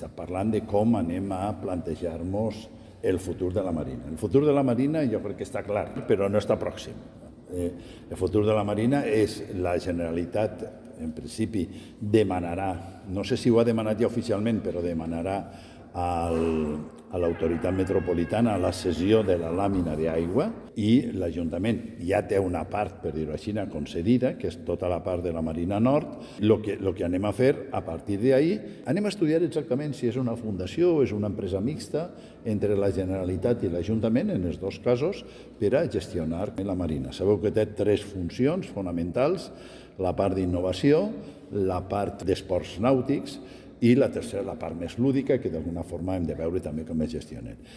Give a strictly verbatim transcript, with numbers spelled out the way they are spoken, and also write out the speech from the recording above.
està parlant de com anem a plantejar-nos el futur de la Marina. El futur de la Marina jo crec que està clar, però no està pròxim. El futur de la Marina és la Generalitat, en principi, demanarà, no sé si ho ha demanat ja oficialment, però demanarà al, a l'autoritat metropolitana la cessió de la làmina d'aigua i l'Ajuntament ja té una part, per dir-ho així, concedida, que és tota la part de la Marina Nord. El que, lo que anem a fer a partir d'ahí, anem a estudiar exactament si és una fundació o és una empresa mixta entre la Generalitat i l'Ajuntament, en els dos casos, per a gestionar la Marina. Sabeu que té tres funcions fonamentals: la part d'innovació, la part d'esports nàutics i la tercera, la part més lúdica, que d'alguna forma hem de veure també com es gestionen.